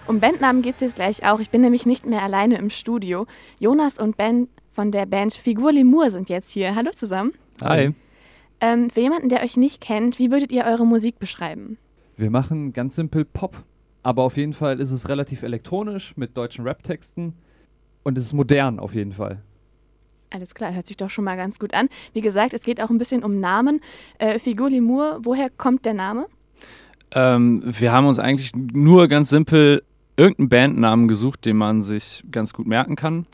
Um Bandnamen geht es jetzt gleich auch. Ich bin nämlich nicht mehr alleine im Studio. Jonas und Ben von der Band Figur Lemur sind jetzt hier. Hallo zusammen. Hi. Für jemanden, der euch nicht kennt, wie würdet ihr eure Musik beschreiben? Wir machen ganz simpel Pop, aber auf jeden Fall ist es relativ elektronisch mit deutschen Rap-Texten und es ist modern auf jeden Fall. Alles klar, hört sich doch schon mal ganz gut an. Wie gesagt, es geht auch ein bisschen um Namen. Figur Lemur, woher kommt der Name? Wir haben uns eigentlich nur ganz simpel irgendeinen Bandnamen gesucht, den man sich ganz gut merken kann,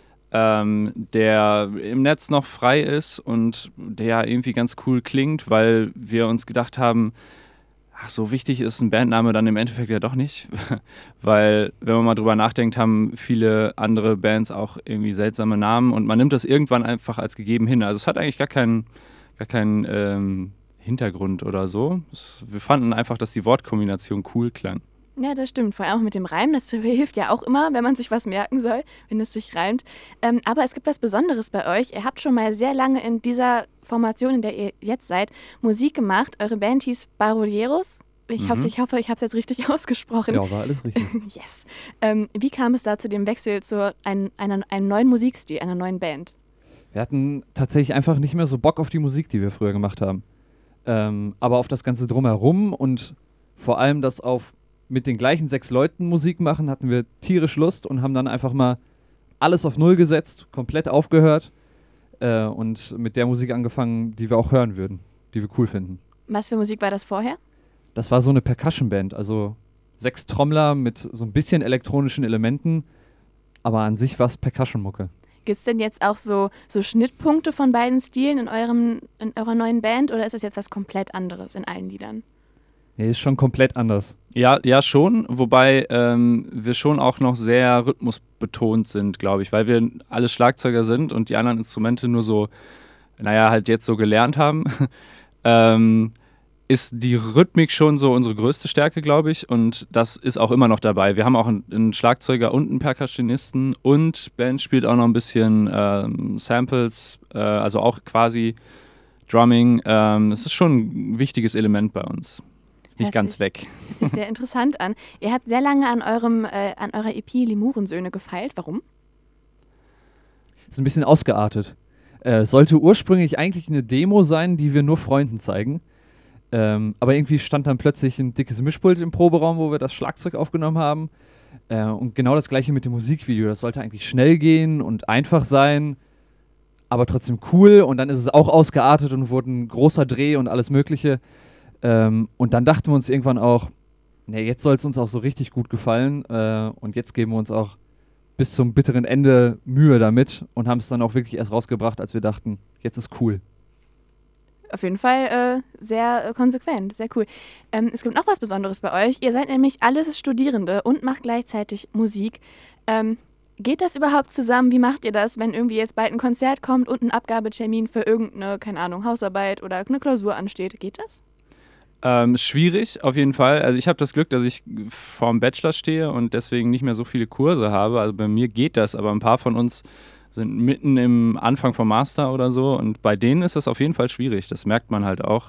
der im Netz noch frei ist und der irgendwie ganz cool klingt, weil wir uns gedacht haben, ach, so wichtig ist ein Bandname dann im Endeffekt ja doch nicht, weil, wenn man mal drüber nachdenkt, haben viele andere Bands auch irgendwie seltsame Namen und man nimmt das irgendwann einfach als gegeben hin. Also es hat eigentlich gar keinen Hintergrund oder so. Wir fanden einfach, dass die Wortkombination cool klang. Ja, das stimmt. Vor allem auch mit dem Reim. Das hilft ja auch immer, wenn man sich was merken soll, wenn es sich reimt. Aber es gibt was Besonderes bei euch. Ihr habt schon mal sehr lange in dieser Formation, in der ihr jetzt seid, Musik gemacht. Eure Band hieß Baroleros. Ich hoffe, ich habe es jetzt richtig ausgesprochen. Ja, war alles richtig. Yes. Wie kam es da zu dem Wechsel zu einem neuen Musikstil, einer neuen Band? Wir hatten tatsächlich einfach nicht mehr so Bock auf die Musik, die wir früher gemacht haben. Aber auf das Ganze drumherum und vor allem das mit den gleichen 6 Leuten Musik machen, hatten wir tierisch Lust und haben dann einfach mal alles auf Null gesetzt, komplett aufgehört und mit der Musik angefangen, die wir auch hören würden, die wir cool finden. Was für Musik war das vorher? Das war so eine Percussion-Band, also 6 Trommler mit so ein bisschen elektronischen Elementen, aber an sich war es Percussion-Mucke. Gibt es denn jetzt auch so Schnittpunkte von beiden Stilen in eurer neuen Band oder ist das jetzt was komplett anderes in allen Liedern? Nee, ist schon komplett anders. Ja, schon, wobei wir schon auch noch sehr rhythmusbetont sind, glaube ich, weil wir alle Schlagzeuger sind und die anderen Instrumente nur so, halt jetzt so gelernt haben. Ist die Rhythmik schon so unsere größte Stärke, glaube ich, und das ist auch immer noch dabei. Wir haben auch einen Schlagzeuger und einen Percussionisten und Ben spielt auch noch ein bisschen Samples, also auch quasi Drumming. Es ist schon ein wichtiges Element bei uns. Nicht ganz weg. Hört sich sehr interessant an. Ihr habt sehr lange an eurer EP Lemurensöhne gefeilt. Warum? Ist ein bisschen ausgeartet. Sollte ursprünglich eigentlich eine Demo sein, die wir nur Freunden zeigen. Aber irgendwie stand dann plötzlich ein dickes Mischpult im Proberaum, wo wir das Schlagzeug aufgenommen haben. Und genau das gleiche mit dem Musikvideo. Das sollte eigentlich schnell gehen und einfach sein, aber trotzdem cool. Und dann ist es auch ausgeartet und wurde ein großer Dreh und alles Mögliche. Und dann dachten wir uns irgendwann auch, jetzt soll es uns auch so richtig gut gefallen. Und jetzt geben wir uns auch bis zum bitteren Ende Mühe damit und haben es dann auch wirklich erst rausgebracht, als wir dachten, jetzt ist cool. Auf jeden Fall sehr konsequent, sehr cool. Es gibt noch was Besonderes bei euch. Ihr seid nämlich alles Studierende und macht gleichzeitig Musik. Geht das überhaupt zusammen? Wie macht ihr das, wenn irgendwie jetzt bald ein Konzert kommt und ein Abgabetermin für irgendeine, keine Ahnung, Hausarbeit oder eine Klausur ansteht? Geht das? Schwierig, auf jeden Fall. Also ich habe das Glück, dass ich vorm Bachelor stehe und deswegen nicht mehr so viele Kurse habe. Also bei mir geht das, aber ein paar von uns sind mitten im Anfang vom Master oder so und bei denen ist das auf jeden Fall schwierig, das merkt man halt auch.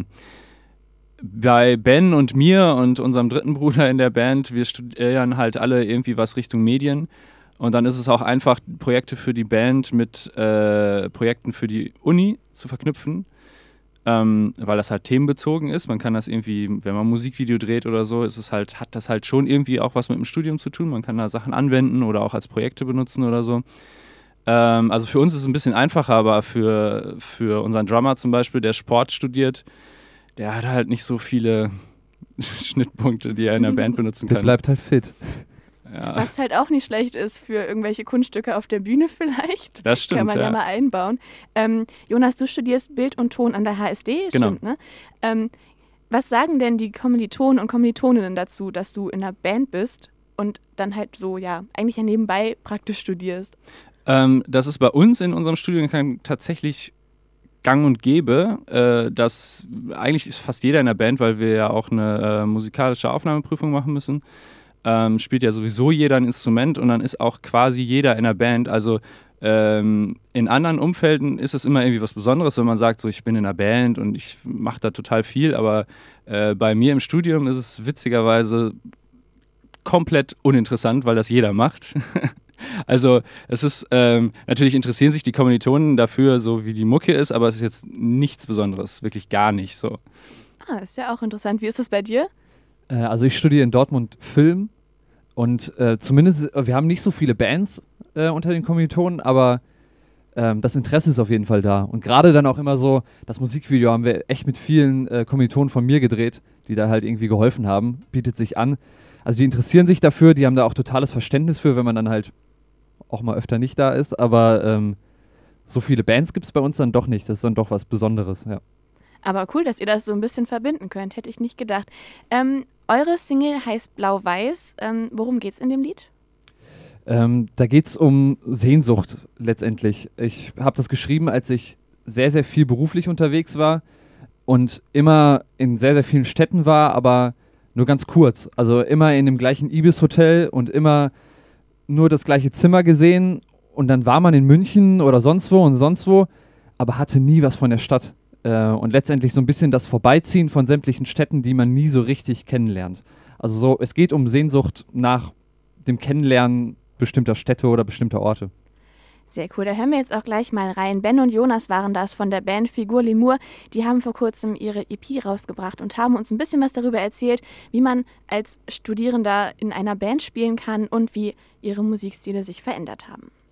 Bei Ben und mir und unserem dritten Bruder in der Band, wir studieren halt alle irgendwie was Richtung Medien und dann ist es auch einfach, Projekte für die Band mit Projekten für die Uni zu verknüpfen, weil das halt themenbezogen ist. Man kann das irgendwie, wenn man ein Musikvideo dreht oder so, hat das halt schon irgendwie auch was mit dem Studium zu tun. Man kann da Sachen anwenden oder auch als Projekte benutzen oder so. Also für uns ist es ein bisschen einfacher, aber für unseren Drummer zum Beispiel, der Sport studiert, der hat halt nicht so viele Schnittpunkte, die er in der Band benutzen kann. Der bleibt halt fit. Ja. Was halt auch nicht schlecht ist für irgendwelche Kunststücke auf der Bühne vielleicht. Das stimmt, kann man ja mal einbauen. Jonas, du studierst Bild und Ton an der HSD, genau. Stimmt, ne? Was sagen denn die Kommilitonen und Kommilitoninnen dazu, dass du in einer Band bist und dann halt so, eigentlich ja nebenbei praktisch studierst? Das ist bei uns in unserem Studiengang tatsächlich gang und gäbe. Das eigentlich ist fast jeder in der Band, weil wir ja auch eine musikalische Aufnahmeprüfung machen müssen. Spielt ja sowieso jeder ein Instrument und dann ist auch quasi jeder in der Band. Also in anderen Umfelden ist es immer irgendwie was Besonderes, wenn man sagt, so ich bin in einer Band und ich mache da total viel, aber bei mir im Studium ist es witzigerweise komplett uninteressant, weil das jeder macht. Also es ist, natürlich interessieren sich die Kommilitonen dafür, so wie die Mucke ist, aber es ist jetzt nichts Besonderes, wirklich gar nicht so. Ist ja auch interessant. Wie ist das bei dir? Also ich studiere in Dortmund Film und zumindest, wir haben nicht so viele Bands unter den Kommilitonen, aber das Interesse ist auf jeden Fall da. Und gerade dann auch immer so, das Musikvideo haben wir echt mit vielen Kommilitonen von mir gedreht, die da halt irgendwie geholfen haben, bietet sich an. Also die interessieren sich dafür, die haben da auch totales Verständnis für, wenn man dann halt auch mal öfter nicht da ist, aber so viele Bands gibt es bei uns dann doch nicht. Das ist dann doch was Besonderes, ja. Aber cool, dass ihr das so ein bisschen verbinden könnt, hätte ich nicht gedacht. Eure Single heißt Blau-Weiß. Worum geht's in dem Lied? Da geht es um Sehnsucht letztendlich. Ich habe das geschrieben, als ich sehr, sehr viel beruflich unterwegs war und immer in sehr, sehr vielen Städten war, aber nur ganz kurz. Also immer in dem gleichen Ibis-Hotel und immer nur das gleiche Zimmer gesehen und dann war man in München oder sonst wo, aber hatte nie was von der Stadt. Und letztendlich so ein bisschen das Vorbeiziehen von sämtlichen Städten, die man nie so richtig kennenlernt. Also so, es geht um Sehnsucht nach dem Kennenlernen bestimmter Städte oder bestimmter Orte. Sehr cool, da hören wir jetzt auch gleich mal rein. Ben und Jonas waren das von der Band Figur Lemur. Die haben vor kurzem ihre EP rausgebracht und haben uns ein bisschen was darüber erzählt, wie man als Studierender in einer Band spielen kann und wie ihre Musikstile sich verändert haben.